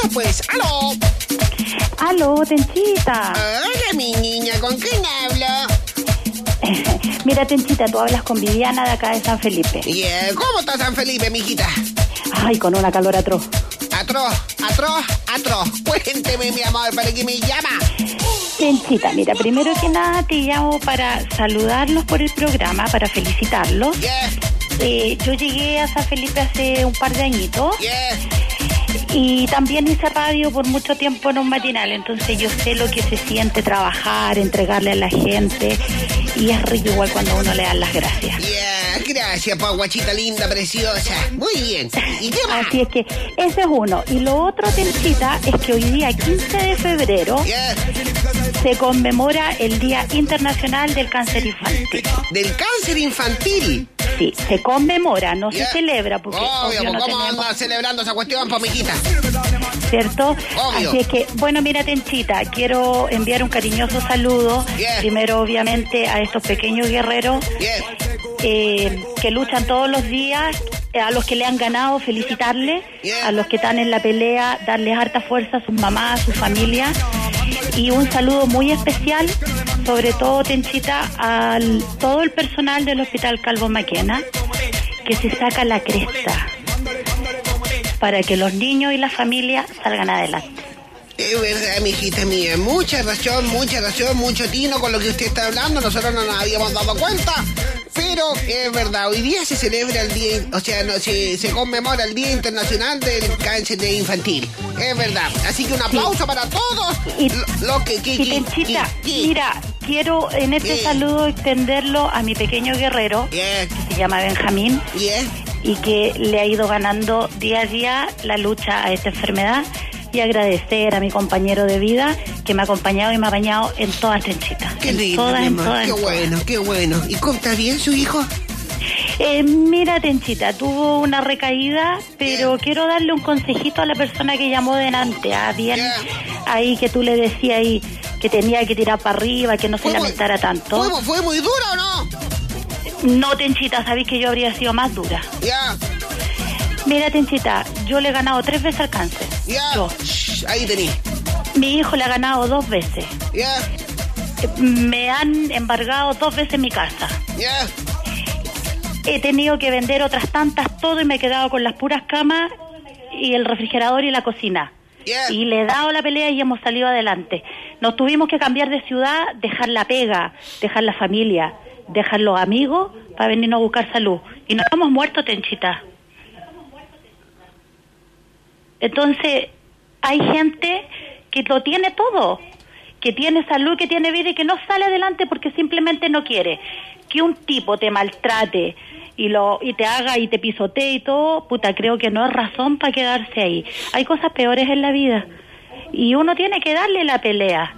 Tenchito, pues. ¡Aló! Aló, Tenchita. Hola, mi niña, ¿con quién hablo? Mira, Tenchita, tú hablas con Viviana de acá de San Felipe. ¿Cómo está San Felipe, mijita? Ay, con una calor atroz. Atroz. Cuénteme, mi amor, ¿para qué me llama? Tenchita, mira, primero que nada te llamo para saludarlos por el programa, para felicitarlos. Yo llegué a San Felipe hace un par de añitos. Y también hice radio por mucho tiempo en un matinal, entonces yo sé lo que se siente trabajar, entregarle a la gente, y es rico igual cuando uno le da las gracias. Gracias, guachita linda, preciosa. Muy bien. ¿Y qué más? Así es que ese es uno. Y lo otro, Tenchita, es que hoy día, 15 de febrero, se conmemora el Día Internacional del Cáncer Infantil. ¿Del cáncer infantil? Sí, se conmemora, no se celebra, porque obvio, no ¿cómo tenemos... anda celebrando esa cuestión, mijita? ¿Cierto? Obvio. Así es que, bueno, mira, Tenchita, quiero enviar un cariñoso saludo, primero, obviamente, a estos pequeños guerreros que luchan todos los días, a los que le han ganado, felicitarles, a los que están en la pelea, darles harta fuerza a sus mamás, a sus familias, y un saludo muy especial, sobre todo, Tenchita, a todo el personal del Hospital Calvo Maquena, que se saca la cresta para que los niños y la familia salgan adelante. Es verdad, mijita mía, mucha razón, mucho tino con lo que usted está hablando, nosotros no nos habíamos dado cuenta, pero es verdad, hoy día se celebra el día, se conmemora el Día Internacional del Cáncer Infantil, es verdad, así que un aplauso para todos los que... Tenchita, mira, quiero en este saludo extenderlo a mi pequeño guerrero, que se llama Benjamín, y que le ha ido ganando día a día la lucha a esta enfermedad, y agradecer a mi compañero de vida que me ha acompañado y me ha bañado en todas, Tenchita. Qué lindo, qué bueno. ¿Y cómo está bien su hijo? Mira, Tenchita, tuvo una recaída, pero quiero darle un consejito a la persona que llamó delante, bien ahí que tú le decías ahí que tenía que tirar para arriba, que no se lamentara tanto. ¿Fue muy dura o no? No, Tenchita, sabéis que yo habría sido más dura. Mira, Tenchita, yo le he ganado 3 veces al cáncer. Yo. Ahí tení. Mi hijo le ha ganado 2 veces. Me han embargado 2 veces mi casa. He tenido que vender otras tantas todo y me he quedado con las puras camas y el refrigerador y la cocina. Y le he dado la pelea y hemos salido adelante. Nos tuvimos que cambiar de ciudad, dejar la pega, dejar la familia, dejar los amigos para venirnos a buscar salud. Y nos hemos muerto, Tenchita. Entonces, hay gente que lo tiene todo, que tiene salud, que tiene vida y que no sale adelante porque simplemente no quiere. Que un tipo te maltrate y te haga y te pisotee y todo, creo que no es razón para quedarse ahí. Hay cosas peores en la vida y uno tiene que darle la pelea.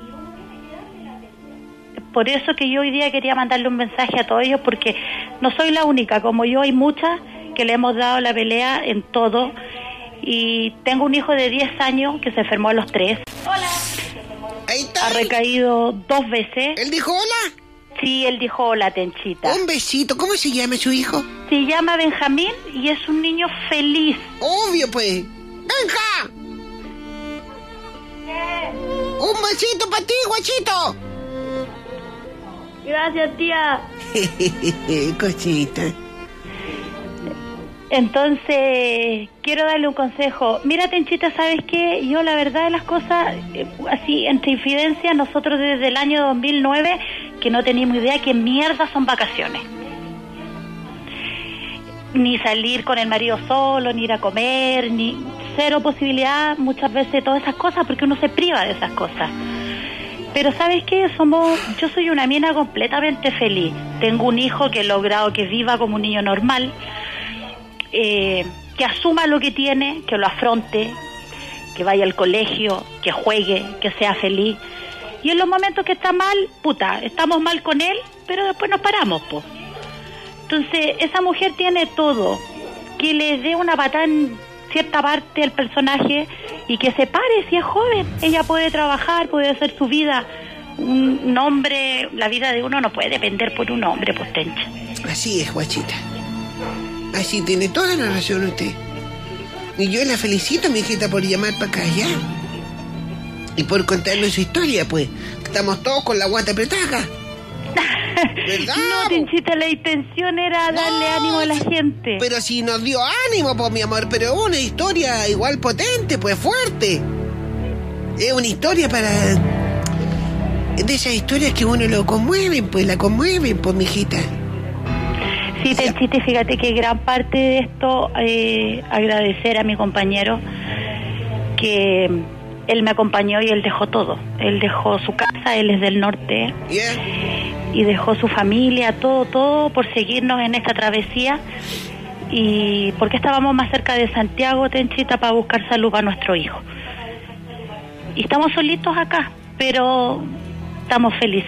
Por eso que yo hoy día quería mandarle un mensaje a todos ellos, porque no soy la única, como yo hay muchas que le hemos dado la pelea en todo. Y tengo un hijo de 10 años que se enfermó a los 3. Hola. Ahí está. Ha recaído 2 veces. ¿Él dijo hola? Sí, él dijo hola, Tenchita. Un besito. ¿Cómo se llama su hijo? Se llama Benjamín y es un niño feliz. Obvio, pues. ¡Benja! Un besito para ti, guachito. Gracias, tía. Cosita. Entonces, quiero darle un consejo. Mira, Tenchita, ¿sabes qué? Yo, la verdad de las cosas, así, entre infidencias, nosotros desde el año 2009, que no teníamos idea qué mierda son vacaciones. Ni salir con el marido solo, ni ir a comer, ni cero posibilidad, muchas veces, todas esas cosas, porque uno se priva de esas cosas. Pero ¿sabes qué? Yo soy una mina completamente feliz. Tengo un hijo que he logrado que viva como un niño normal, que asuma lo que tiene, que lo afronte, que vaya al colegio, que juegue, que sea feliz. Y en los momentos que está mal, estamos mal con él, pero después nos paramos, pues. Entonces, esa mujer tiene todo. Que le dé una patada en cierta parte al personaje y que se pare si es joven. Ella puede trabajar, puede hacer su vida. Un hombre, la vida de uno no puede depender por un hombre, pues, Tencha. Así es, guachita. Así tiene toda la razón usted. Y yo la felicito, mijita, por llamar para acá, ¿ya? Y por contarnos su historia, pues. Estamos todos con la guata apretada. ¿Verdad? No, Tenchita, la intención era darle ánimo a la gente. Pero si nos dio ánimo, pues, mi amor. Pero es una historia igual potente, pues, fuerte. Es una historia para... De esas historias que uno lo conmueven, pues, la conmueven, pues, mijita. Sí, Tenchita, fíjate que gran parte de esto, agradecer a mi compañero que él me acompañó y él dejó todo. Él dejó su casa, él es del norte, y dejó su familia, todo por seguirnos en esta travesía. Y porque estábamos más cerca de Santiago, Tenchita, para buscar salud para nuestro hijo. Y estamos solitos acá, pero estamos felices.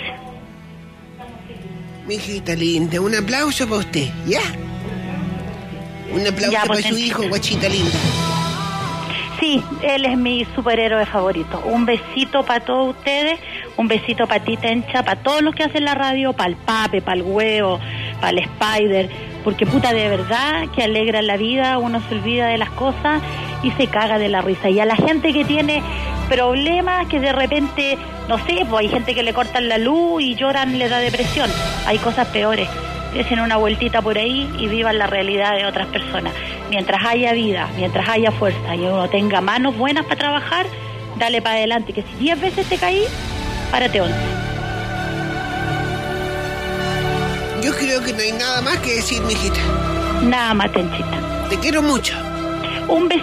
Mi hijita linda, un aplauso para usted, ¿ya? Un aplauso ya, para su hijo, guachita linda. Sí, él es mi superhéroe favorito. Un besito para todos ustedes, un besito para ti, Tencha, para todos los que hacen la radio, para el Pape, para el Huevo, para el Spider, porque puta, de verdad que alegra la vida, uno se olvida de las cosas y se caga de la risa. Y a la gente que tiene problemas, que de repente, no sé, pues hay gente que le cortan la luz y lloran, le da depresión. Hay cosas peores. Desen una vueltita por ahí y vivan la realidad de otras personas. Mientras haya vida, mientras haya fuerza y uno tenga manos buenas para trabajar, dale para adelante, que si 10 veces te caí, párate 11. Yo creo que no hay nada más que decir, mijita. Nada más, Tenchita. Te quiero mucho. Un besito.